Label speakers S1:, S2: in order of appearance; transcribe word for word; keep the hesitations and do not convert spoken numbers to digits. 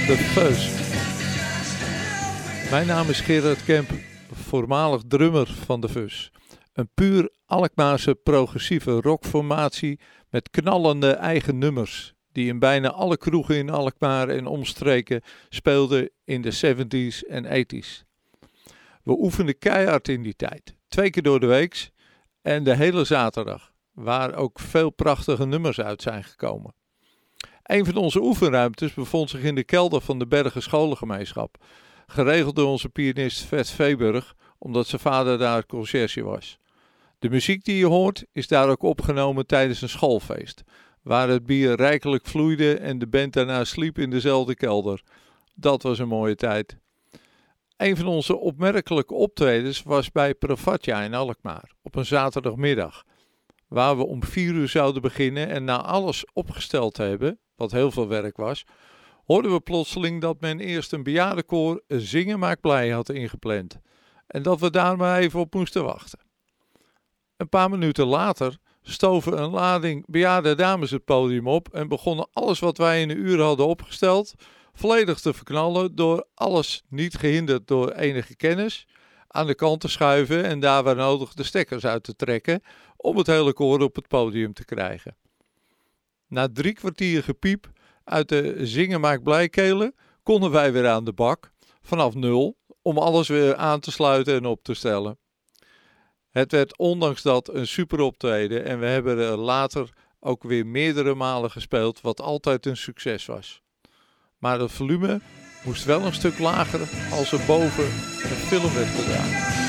S1: de Fuzz. Mijn naam is Gerard Kemp, voormalig drummer van de Fuzz. Een puur Alkmaarse progressieve rockformatie met knallende eigen nummers, die in bijna alle kroegen in Alkmaar en omstreken speelden in de zeventig's en tachtig's. We oefenden keihard in die tijd, twee keer door de week en de hele zaterdag, waar ook veel prachtige nummers uit zijn gekomen. Een van onze oefenruimtes bevond zich in de kelder van de Bergen Scholengemeenschap, geregeld door onze pianist Vert Veeburg, omdat zijn vader daar conciërge was. De muziek die je hoort is daar ook opgenomen tijdens een schoolfeest, waar het bier rijkelijk vloeide en de band daarna sliep in dezelfde kelder. Dat was een mooie tijd. Een van onze opmerkelijke optredens was bij Pravatja in Alkmaar, op een zaterdagmiddag, waar we om vier uur zouden beginnen en na alles opgesteld te hebben, wat heel veel werk was, hoorden we plotseling dat men eerst een bejaardenkoor een Zingen maakt blij had ingepland en dat we daar maar even op moesten wachten. Een paar minuten later stoven een lading bejaarde dames het podium op en begonnen alles wat wij in een uur hadden opgesteld volledig te verknallen door alles, niet gehinderd door enige kennis, aan de kant te schuiven en daar waar nodig de stekkers uit te trekken om het hele koor op het podium te krijgen. Na drie kwartier gepiep uit de Zingen maakt blij kelen konden wij weer aan de bak, vanaf nul, om alles weer aan te sluiten en op te stellen. Het werd ondanks dat een super optreden en we hebben er later ook weer meerdere malen gespeeld, wat altijd een succes was. Maar het volume moest wel een stuk lager als er boven een film werd gedaan.